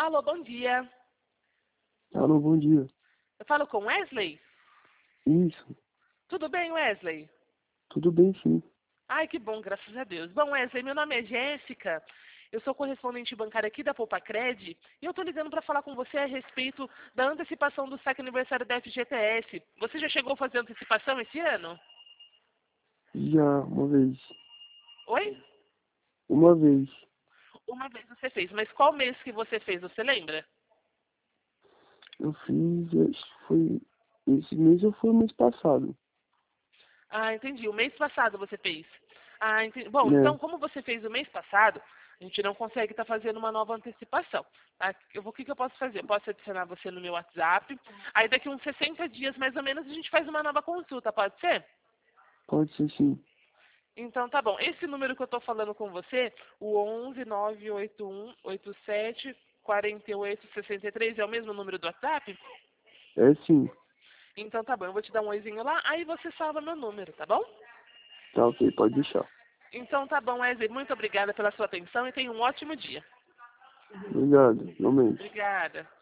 Alô, bom dia. Alô, bom dia. Eu falo com Wesley? Isso, Tudo bem, Wesley? tudo bem sim. Ai, que bom, graças a Deus. Bom, Wesley, meu nome é Jéssica. Eu sou correspondente bancária aqui da Poupacred e eu tô ligando para falar com você a respeito da antecipação do saque aniversário da FGTS. Você já chegou a fazer antecipação esse ano? Já uma vez. Oi? Uma vez. Uma vez você fez, mas qual mês que você fez, você lembra? Eu fiz, acho que foi esse mês ou foi o mês passado, Ah, entendi. O mês passado você fez. Ah, entendi. Bom, então, né? como você fez o mês passado, a gente não consegue estar fazendo uma nova antecipação. Tá? O que eu posso fazer? Eu posso adicionar você no meu WhatsApp. Aí daqui uns 60 dias, mais ou menos, a gente faz uma nova consulta, pode ser? Pode ser sim. Então, tá bom. Esse número que eu estou falando com você, o 11 981 87 48 63, é o mesmo número do WhatsApp? É sim. Então, tá bom. Eu vou te dar um oizinho lá, aí você salva meu número, tá bom? Tá ok, pode deixar. Então tá bom, Wesley. Muito obrigada pela sua atenção e tenha um ótimo dia. Obrigado, realmente. Obrigada.